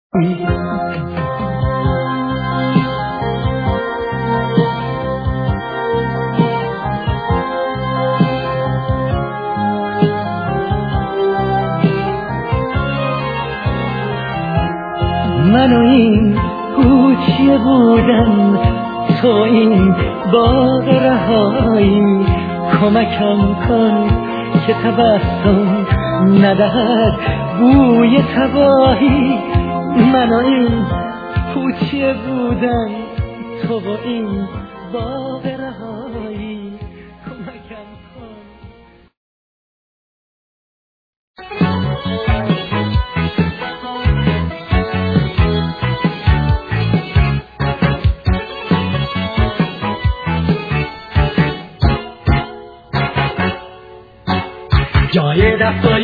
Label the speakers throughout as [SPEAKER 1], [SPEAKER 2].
[SPEAKER 1] من و این کوچه بودم، تو این باغ رهایی. کمکم کن که تبسم ندهد بوی تباهی. من و این کوچه بودم، تو و این باغ رهایی. کمکم کن.
[SPEAKER 2] جای دستای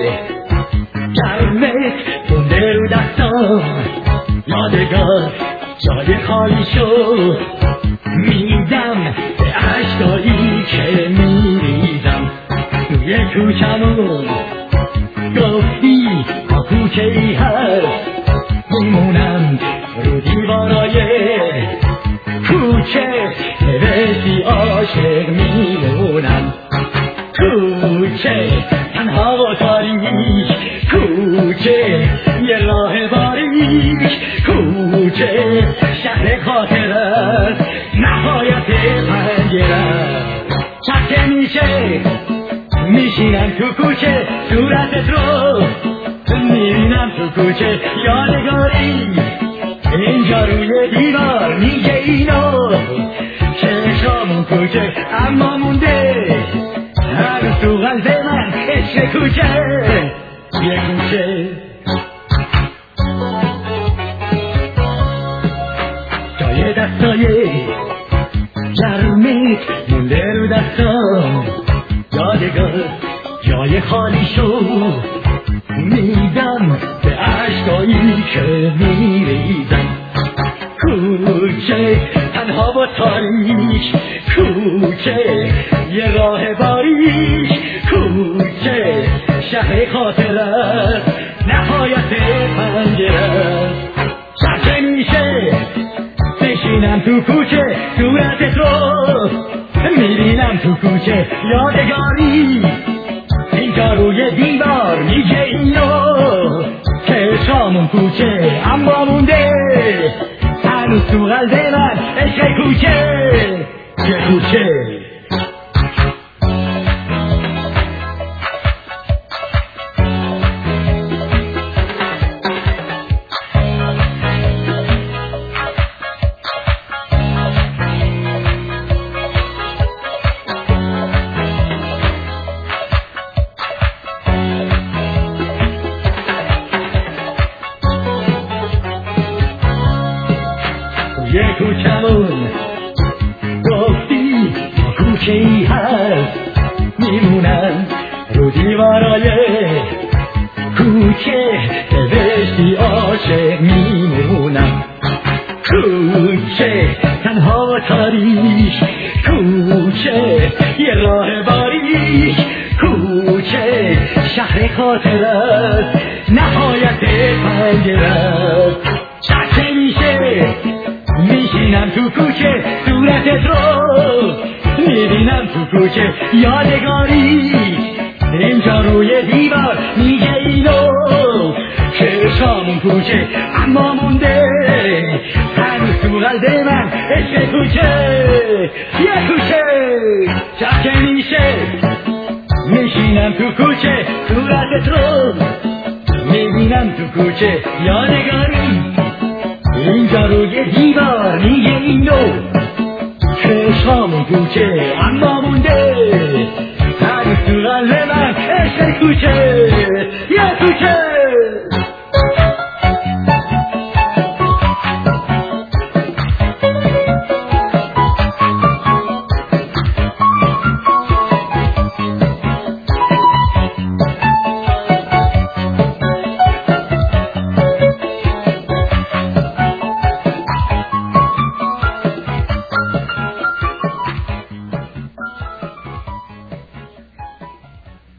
[SPEAKER 2] گرمت مونده رو دستام، یادگار جای خالی شد. میدم به عشقایی که میریزم توی کوچمون. گفتی تا کوچه ای هست، میمونم رو دیوارای کوچه. نوشتی عاشق میمونم. کوچه تنها و تاریک، کوچه یه راه باریک. کوچه شهر خاطرت، نهایت پنجرت. چه میشه میشینم تو کوچه، صورتت رو میبینم تو کوچه. یادگاری اینجا روی دیوار میگه اینو، چشامون کوچه اما مونده هنوز تو قلب من عشق کوچه. یه کوچه جای دستای گرمت مونده رو دستام، یادگار جای خالی شد. میدم به عشقایی که میریزم. کوچه تنها و تاریک، کوچه یه راه باریک. کوچه شهر خاطرت، نهایت پنجرت. چه میشه بشینم تو کوچه، صورتت رو میبینم تو کوچه. یادگاری اینجا روی دیوار میگه اینو، چشامون کوچه اما مونده هنوز تو قلب من عشق کوچه. یه کوچه یه کوچمون. گفتی تا کوچه ای هست، میمونم رو دیوارای کوچه. نوشتی عاشق میمونم. کوچه تنها و تاریک، کوچه یه راه باریک. کوچه شهر خاطرت، نهایت پنجرت. چه میشه میشینم تو کوچه، صورتت رو میبینم تو کوچه. یادگاری اینجا روی دیوار میگه اینو، چشامون کوچه اما مونده هنوز تو قلب من عشق کوچه. یه کوچه چه میشه میشینم تو کوچه، صورتت رو میبینم تو کوچه. یادگاری اینجا روی دیوار میگه اینو، چشامون کوچه اما مونده هنوز تو قلب من عشق کوچه. یه کوچه